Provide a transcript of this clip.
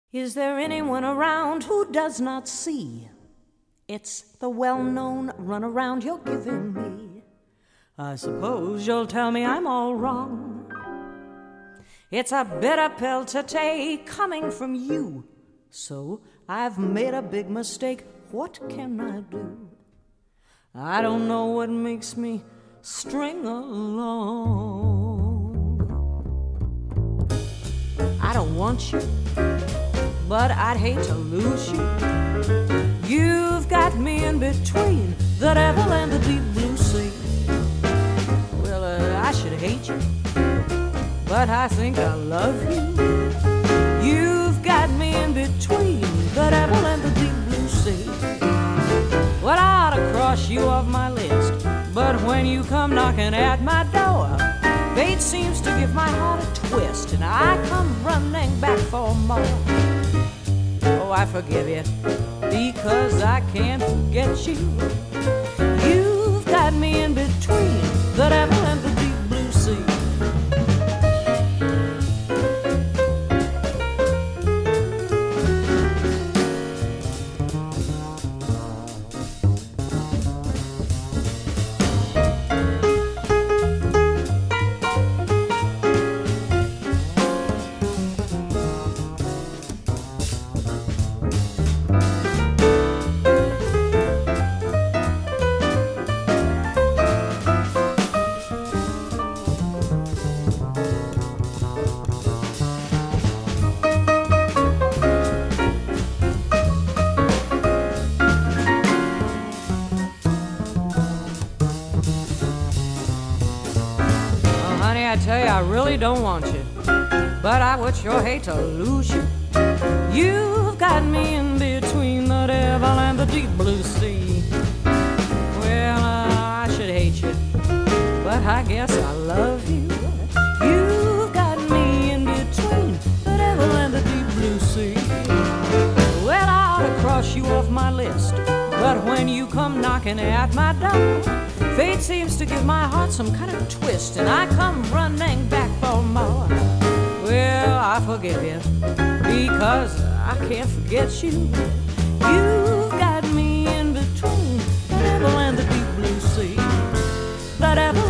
Is there anyone around who does not see? It's the well-known runaround you're giving me. I suppose you'll tell me I'm all wrong. It's a bitter pill to take coming from you. So I've made a big mistake. What can I do? I don't know what makes me string along. I don't want you, but I'd hate to lose you. You've got me in between the devil and the deep blue sea. Well, I should hate you, but I think I love you. You've got me in between the devil and the deep blue sea. Well, I ought to cross you off my list, but when you come knocking at my door, fate seems to give my heart a twist, and I come running back for more. Oh, I forgive you, because I can't forget you. You've got me in between the devil and the deep blue sea. I tell you, I really don't want you, but I would sure hate to lose you. You've got me in between the devil and the deep blue sea. Well, I should hate you, but I guess I love you. You've got me in between the devil and the deep blue sea. Well, I ought to cross you off my list, but when you come knocking at my door, fate seems to give my heart some kind of twist, and I come running back for more. Well, I forgive you, because I can't forget you. You've got me in between the devil and the deep blue sea. The devil